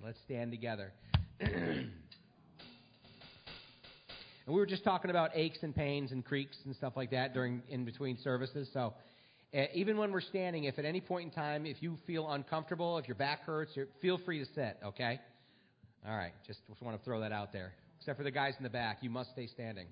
Let's stand together. And we were just talking about aches and pains and creaks and stuff like that in between services. So even when we're standing, if at any point in time, if you feel uncomfortable, if your back hurts, feel free to sit, okay? All right, just want to throw that out there. Except for the guys in the back, you must stay standing.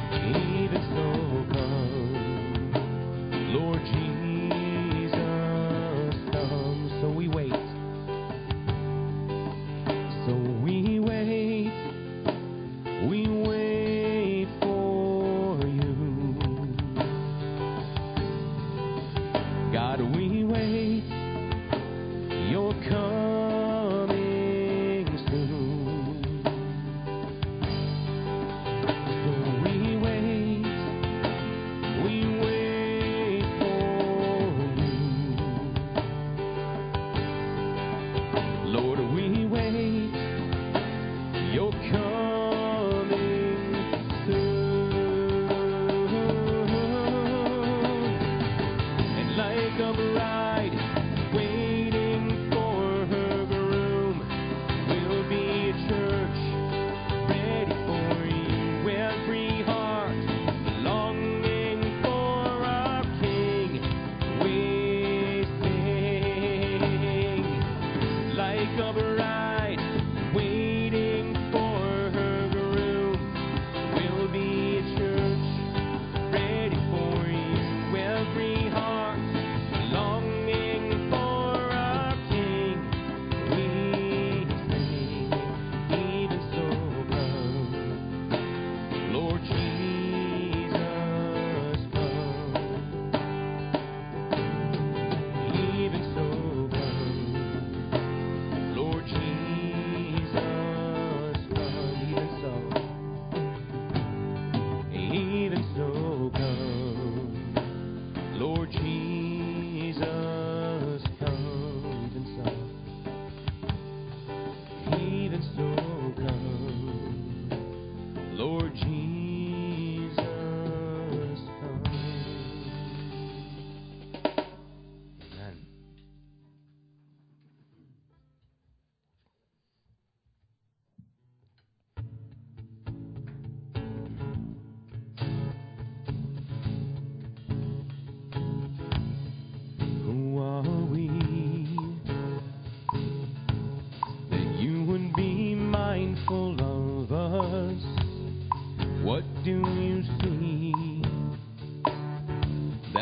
Lord Jesus.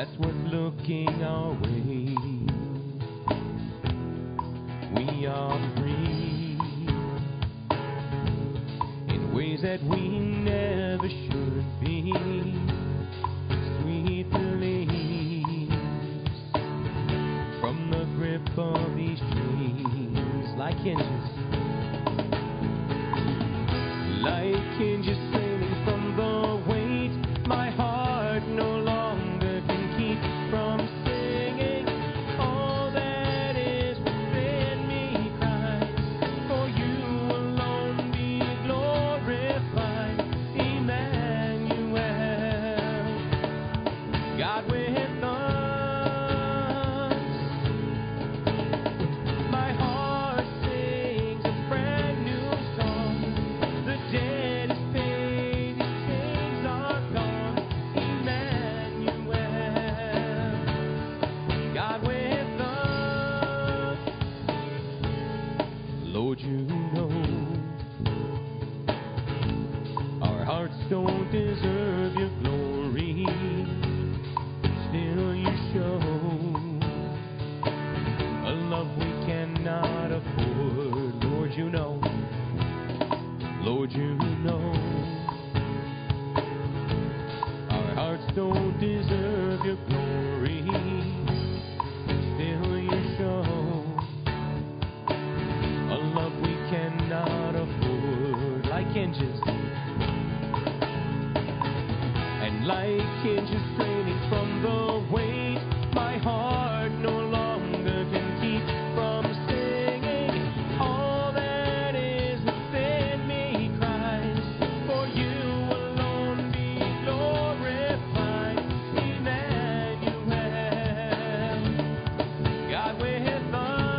that's worth looking our way. We are free in ways that we never should be. Sweet release from the grip of these chains, like hinges, straining from the weight. My heart no longer can keep from singing. All that is within me cries, for you alone be glorified. Emmanuel, God with us. My heart sings a brand new song. The dead is paid, the chains are gone. Emmanuel, God with us. Lord, you know our hearts don't deserve your glory. Still you show a love we cannot afford. Lord, you know. Lord, you know our hearts don't deserve your glory. Still you show a love we cannot afford. Like hinges, and like hinges straining from the weight, my heart no longer can keep from singing. All that is within me cries, for you alone be glorified. Emmanuel, God with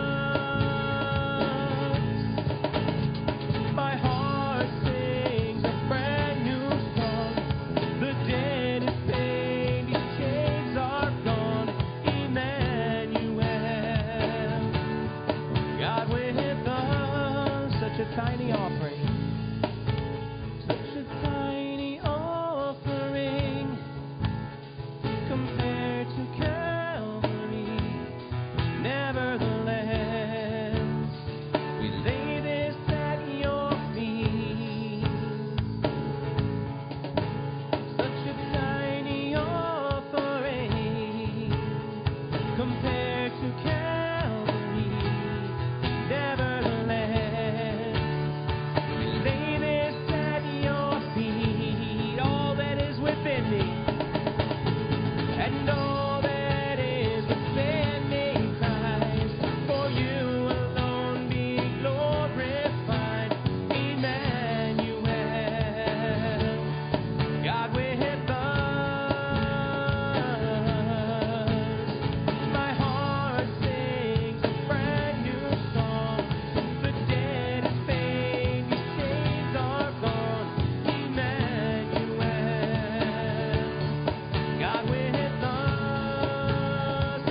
us. My heart sings a brand new song. The dead is paid, these chains are gone. Emmanuel, God with us. Such a tiny offering, such a tiny offering compared to Calvary. Nevertheless, we lay this at your feet. Such a tiny offering compared to Calvary. Nevertheless, we lay this at your feet. All that is within me, and all that is within me cries, for you alone be glorified. Emmanuel, God with us. My heart sings a brand new song. The dead is paid, these chains are gone. Emmanuel, God with us.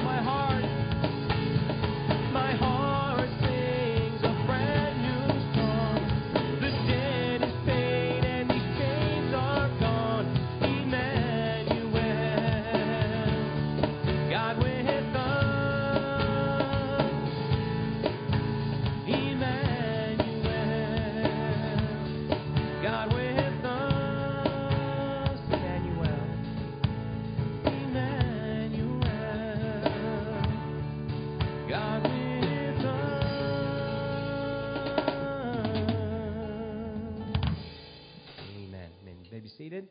My heart sings a brand new song. The dead is paid and these chains are gone. Emmanuel, God with us. Emmanuel, God with us. Emmanuel, Emmanuel, God with us. Amen. Amen. You may be seated.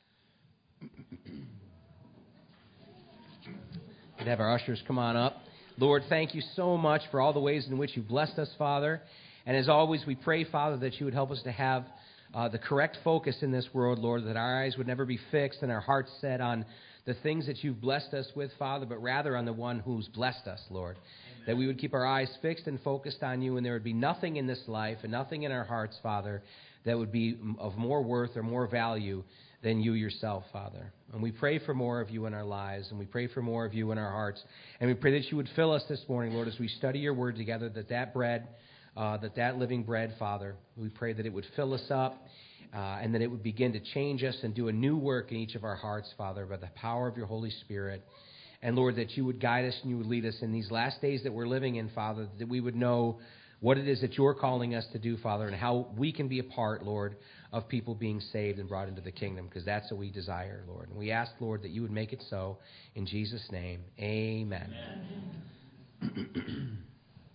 We'd have our ushers come on up. Lord, thank you so much for all the ways in which you blessed us, Father. And as always, we pray, Father, that you would help us to have the correct focus in this world, Lord, that our eyes would never be fixed and our hearts set on the things that you've blessed us with, Father, but rather on the one who's blessed us, Lord. Amen. That we would keep our eyes fixed and focused on you, and there would be nothing in this life and nothing in our hearts, Father, that would be of more worth or more value than you yourself, Father. And we pray for more of you in our lives, and we pray for more of you in our hearts. And we pray that you would fill us this morning, Lord, as we study your word together, that bread, that living bread, Father, we pray that it would fill us up and that it would begin to change us and do a new work in each of our hearts, Father, by the power of your Holy Spirit. And, Lord, that you would guide us and you would lead us in these last days that we're living in, Father, that we would know what it is that you're calling us to do, Father, and how we can be a part, Lord, of people being saved and brought into the kingdom, because that's what we desire, Lord. And we ask, Lord, that you would make it so. In Jesus' name, amen. Amen.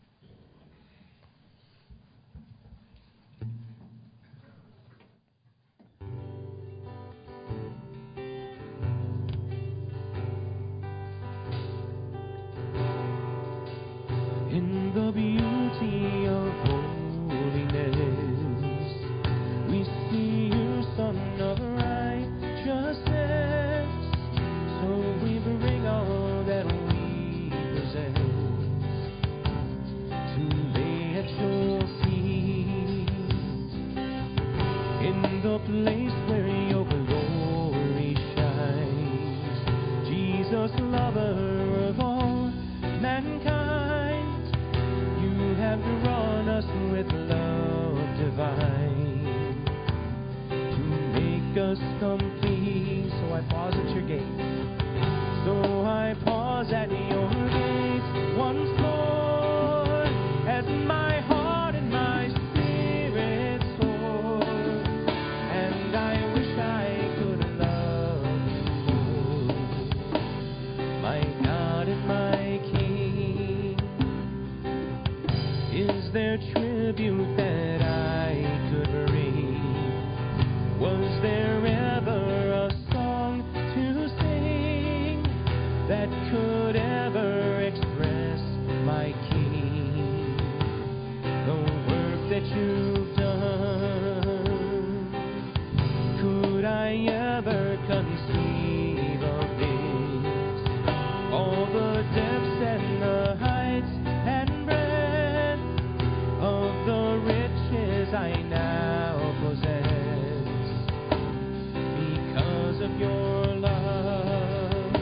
In the beauty of holiness, we see you, Son of righteousness. So we bring all that we possess to lay at your feet. In the place where your glory shines, Jesus, lover of all mankind, have drawn us with love divine to make us complete. So I pause at your gates. So I pause at your gates once more, as my heart and my spirit soar. And I wish I could love you more, my God and my King. Is there tribute that I could bring? Was there ever a song to sing that could ever express my King? The work that you've done, could I ever conceive of this? All the depths and the heights and breadth of the riches I now possess, because of your love.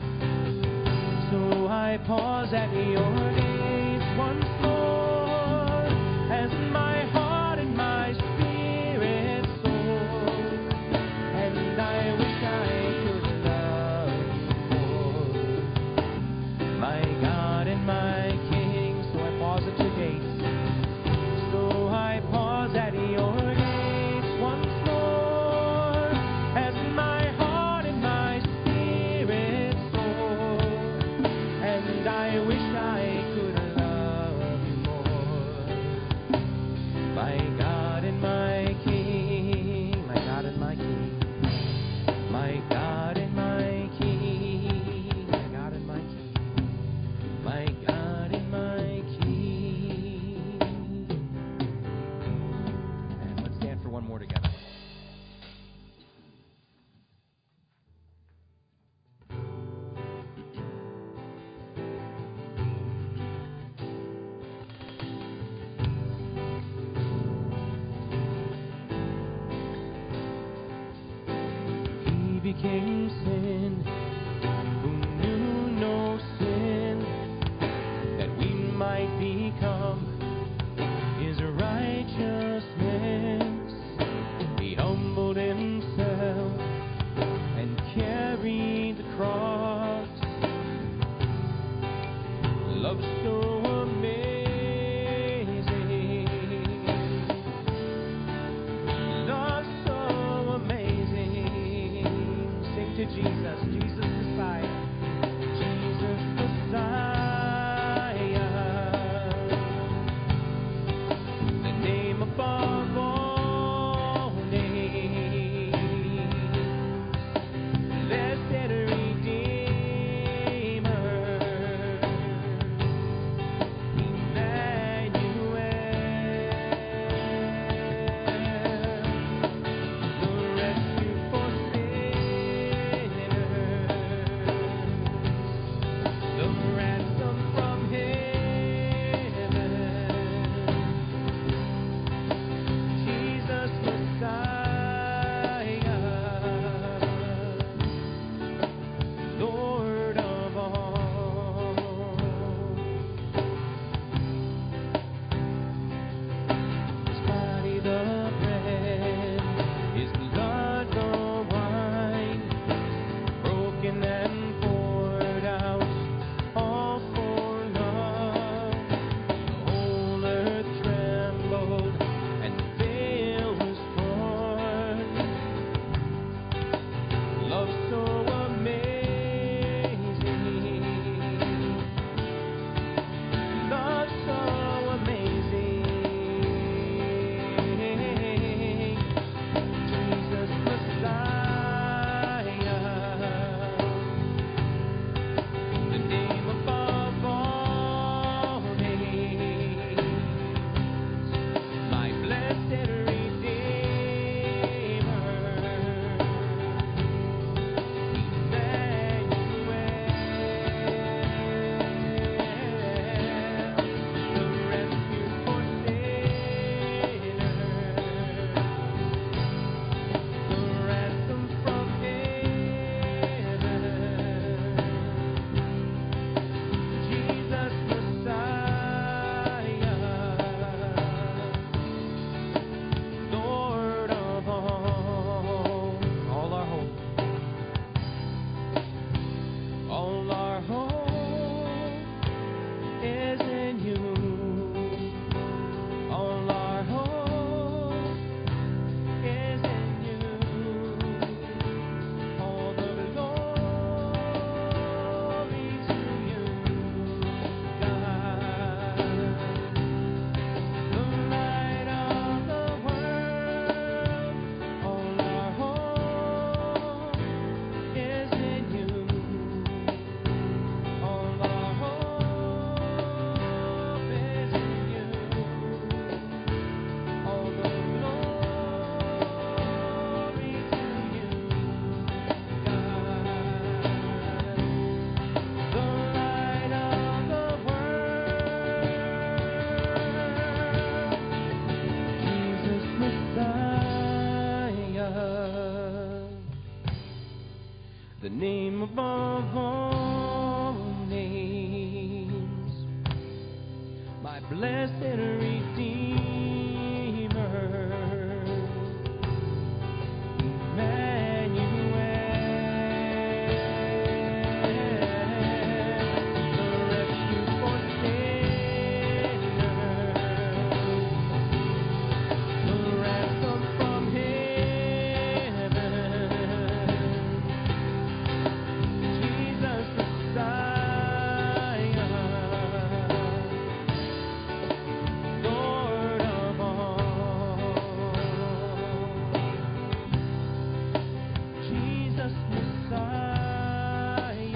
So I pause at your gates once more, as my heart and my spirit soar. And I wish I could love you more, my God and my King. So I pause at your gates. So I pause at your gates once more, as my heart and my spirit soar. And I wish I could love you more, my God and my King, my God and my King, my God and my King, my God and my King, my God and my King. And let's stand for one more together. He became sin, who knew no sin, that we might become his righteousness. He humbled himself and carried the cross. Love so amazing, love so amazing. Sing to Jesus, Jesus Messiah, Jesus Messiah, the name above all names, blessed Redeemer, Emmanuel, the rescue for sinners. broken and poured out, all for love. The whole earth trembled and the veil was torn. Love so amazing, love so amazing. Jesus Messiah, the name above all names, my blessed Redeemer, Emmanuel, the rescue for sinners, the ransom from heaven, Jesus Messiah, Lord of all our hope, all our hope is in you, all our hope is in you. All the glory to you, God, the light of the world. All our hope is in you. All our hope is in you. All the glory to you, God, the light of the world, Jesus Messiah, the name above all names, my blessed Redeemer, Emmanuel, the rescue for sinners, the ransom from heaven, Jesus Messiah, Lord of all, Jesus Messiah,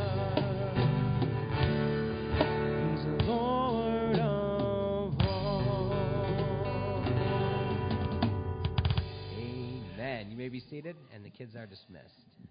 He's the Lord of all. Amen. You may be seated, and the kids are dismissed.